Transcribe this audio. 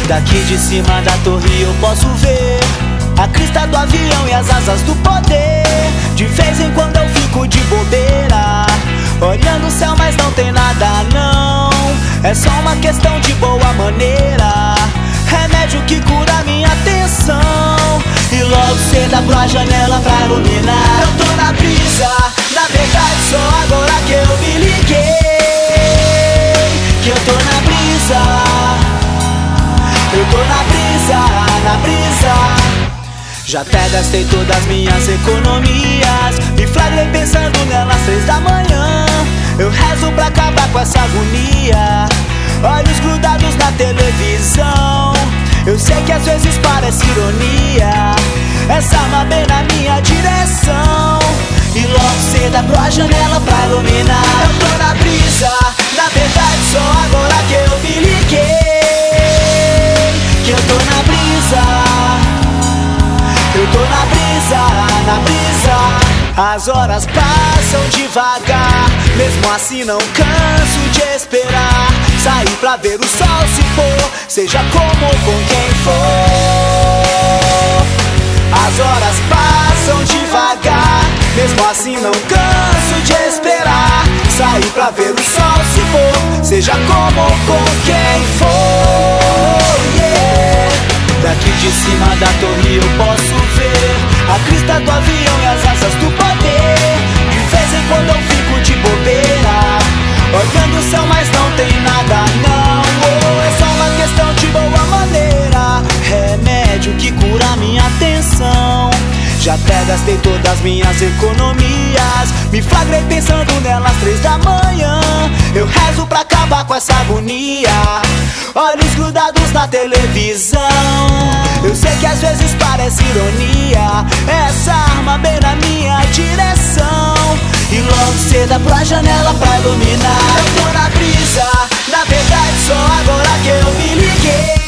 Daqui de cima da torre eu posso ver a crista do avião e as asas do poder. De vez em quando eu fico de bobeira, olhando o céu, mas não tem nada não. É só uma questão de boa maneira, remédio que cura minha tensão. E logo cedo abro a janela pra iluminar. Eu tô na brisa, na verdade só agora que eu me liguei que eu tô na brisa. Eu tô na brisa, na brisa. Já até gastei todas as minhas economias, me flagrei pensando nelas 3 da manhã. Eu rezo pra acabar com essa agonia, olhos grudados na televisão. Eu sei que às vezes parece ironia, essa arma bem na minha direção. E logo cedo abro a janela pra iluminar. Eu tô na brisa, na verdade só agora que eu me liguei que eu tô na brisa. Eu tô na brisa, na brisa. As horas passam devagar, mesmo assim não canso de esperar. Sair pra ver o sol se pôr, seja como ou com quem for. As horas passam devagar, mesmo assim não canso de esperar. Sair pra ver o sol se pôr, seja como ou com quem for, yeah. Daqui de cima da torre eu posso ver a crista do avião e as asas do poder. De vez em quando eu fico de bobeira, olhando o céu, mas não tem nada não. Oh, é só uma questão de boa maneira, remédio que cura minha tensão. Já até gastei todas as minhas economias, me flagrei pensando nelas 3 da manhã. Eu rezo pra acabar com essa agonia, olhos grudados na televisão. Eu sei que às vezes parece ironia, essa arma bem na minha direção. E logo cedo abro a janela pra iluminar. Eu tô na brisa, na verdade só agora que eu me liguei